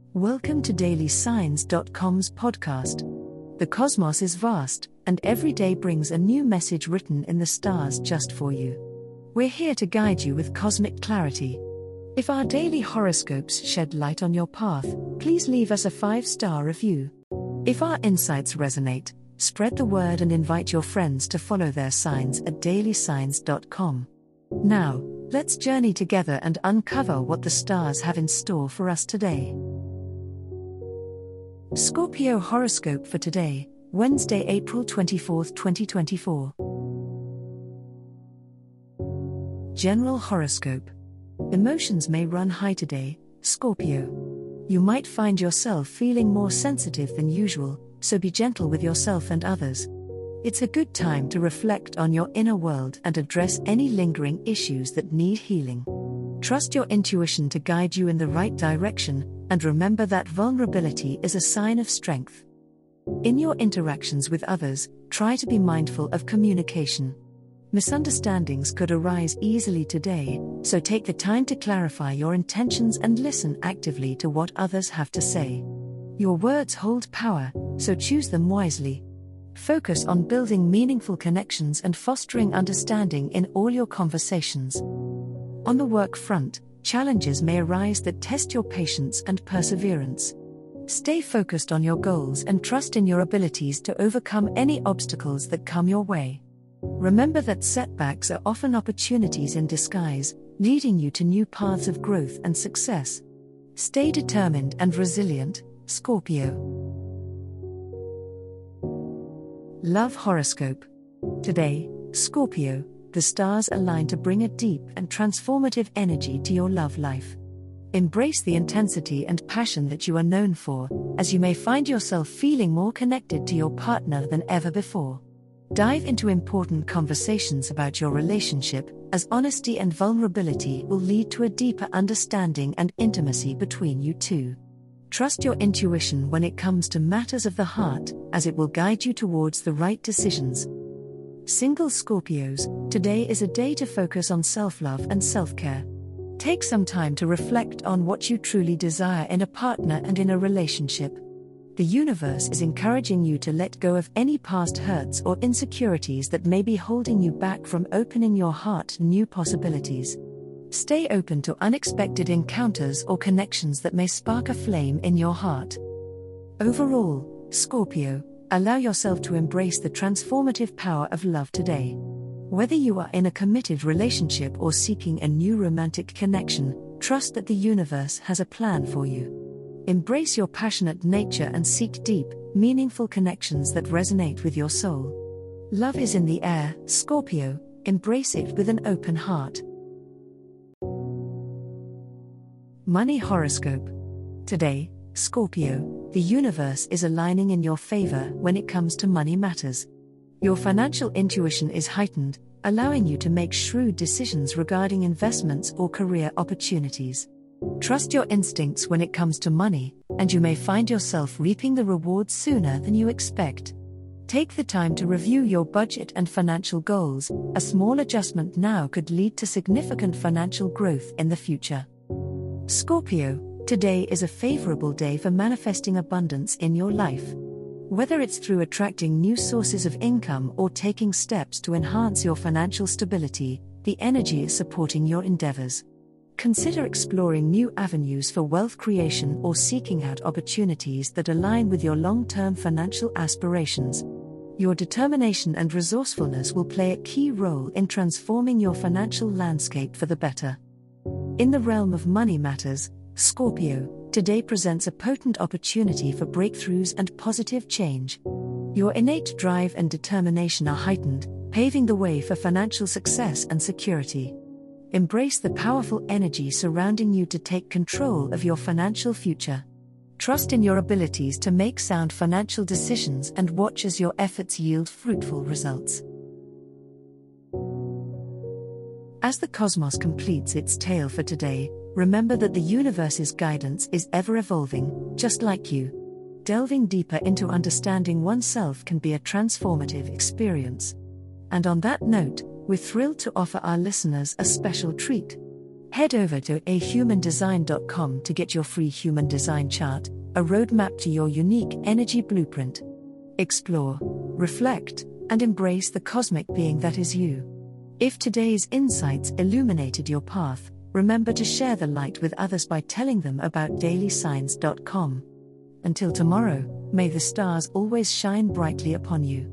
Welcome to DailySigns.com's podcast. The cosmos is vast, and every day brings a new message written in the stars just for you. We're here to guide you with cosmic clarity. If our daily horoscopes shed light on your path, please leave us a 5-star review. If our insights resonate, spread the word and invite your friends to follow their signs at DailySigns.com. Now, let's journey together and uncover what the stars have in store for us today. Scorpio horoscope for today, Wednesday, April 24, 2024. General horoscope. Emotions may run high today, Scorpio. You might find yourself feeling more sensitive than usual, so be gentle with yourself and others. It's a good time to reflect on your inner world and address any lingering issues that need healing. Trust your intuition to guide you in the right direction, and remember that vulnerability is a sign of strength. In your interactions with others, try to be mindful of communication. Misunderstandings could arise easily today, so take the time to clarify your intentions and listen actively to what others have to say. Your words hold power, so choose them wisely. Focus on building meaningful connections and fostering understanding in all your conversations. On the work front, challenges may arise that test your patience and perseverance. Stay focused on your goals and trust in your abilities to overcome any obstacles that come your way. Remember that setbacks are often opportunities in disguise, leading you to new paths of growth and success. Stay determined and resilient, Scorpio. Love horoscope. Today, Scorpio, the stars align to bring a deep and transformative energy to your love life. Embrace the intensity and passion that you are known for, as you may find yourself feeling more connected to your partner than ever before. Dive into important conversations about your relationship, as honesty and vulnerability will lead to a deeper understanding and intimacy between you two. Trust your intuition when it comes to matters of the heart, as it will guide you towards the right decisions. Single Scorpios, today is a day to focus on self-love and self-care. Take some time to reflect on what you truly desire in a partner and in a relationship. The universe is encouraging you to let go of any past hurts or insecurities that may be holding you back from opening your heart to new possibilities. Stay open to unexpected encounters or connections that may spark a flame in your heart. Overall, Scorpio, allow yourself to embrace the transformative power of love today. Whether you are in a committed relationship or seeking a new romantic connection, trust that the universe has a plan for you. Embrace your passionate nature and seek deep, meaningful connections that resonate with your soul. Love is in the air, Scorpio, embrace it with an open heart. Money horoscope. Today, Scorpio, the universe is aligning in your favor when it comes to money matters. Your financial intuition is heightened, allowing you to make shrewd decisions regarding investments or career opportunities. Trust your instincts when it comes to money, and you may find yourself reaping the rewards sooner than you expect. Take the time to review your budget and financial goals. A small adjustment now could lead to significant financial growth in the future. Scorpio, today is a favorable day for manifesting abundance in your life. Whether it's through attracting new sources of income or taking steps to enhance your financial stability, the energy is supporting your endeavors. Consider exploring new avenues for wealth creation or seeking out opportunities that align with your long-term financial aspirations. Your determination and resourcefulness will play a key role in transforming your financial landscape for the better. In the realm of money matters, Scorpio, today presents a potent opportunity for breakthroughs and positive change. Your innate drive and determination are heightened, paving the way for financial success and security. Embrace the powerful energy surrounding you to take control of your financial future. Trust in your abilities to make sound financial decisions and watch as your efforts yield fruitful results. As the cosmos completes its tale for today, remember that the universe's guidance is ever evolving, just like you. Delving deeper into understanding oneself can be a transformative experience. And on that note, we're thrilled to offer our listeners a special treat. Head over to ahumandesign.com to get your free human design chart, a roadmap to your unique energy blueprint. Explore, reflect, and embrace the cosmic being that is you. If today's insights illuminated your path, remember to share the light with others by telling them about dailysigns.com. Until tomorrow, may the stars always shine brightly upon you.